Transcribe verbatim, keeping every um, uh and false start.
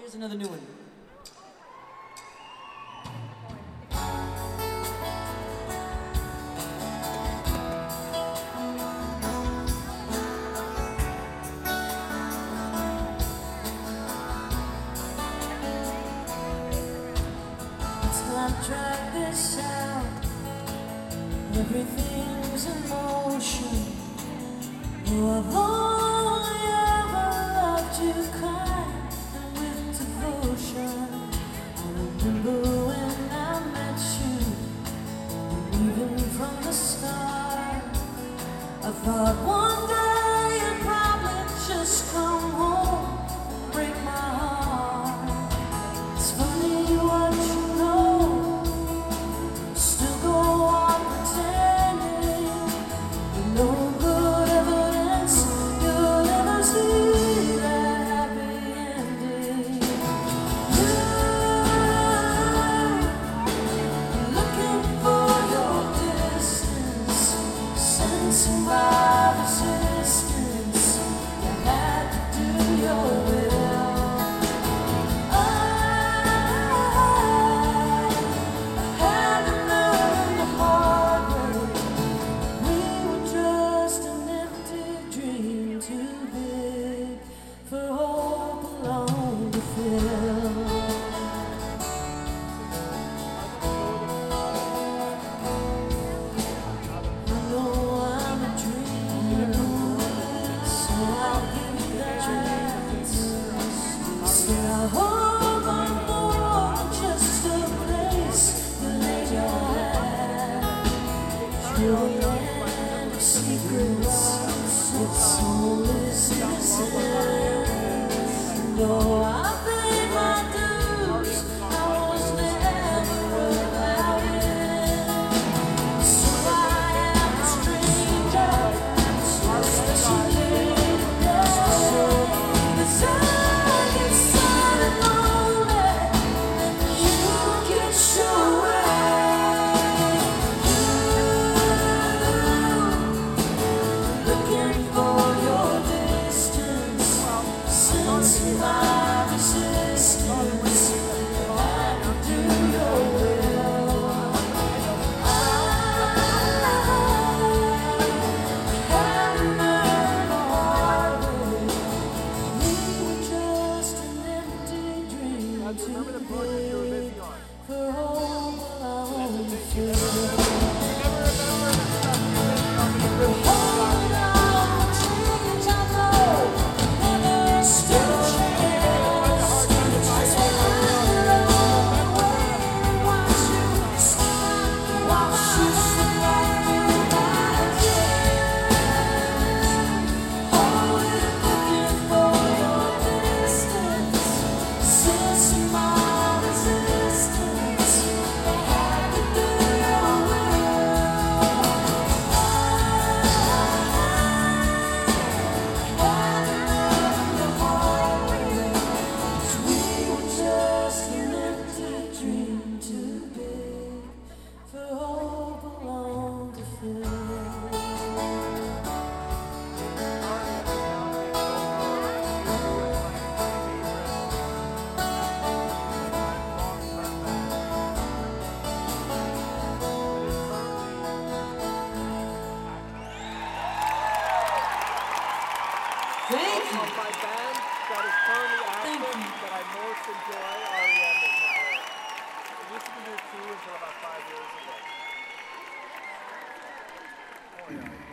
Here's another new one. I've tried this out. Everything's in motion. Oh, I've only ever loved you kind and with devotion. I remember when I met you, and even from the start, I thought one day you'd probably just come home and break my heart. It's funny what you know. By resistance, you had to do your will. I had to learn the hard way. We were just an empty dream, too big for hope alone to fill. I hope I'm more than just a place you lay your head. Your land of secrets, its soul is innocent. Though I paid my dues, I was never without it. So I am a stranger, especially today. My resistance, I can do your will. I had to learn the hard way. We were just an empty dream, too big for hope alone to fill. Thank you. Of my band that is currently active that I most enjoy, R E M is now it. I used to do two until about five years ago. Oh yeah.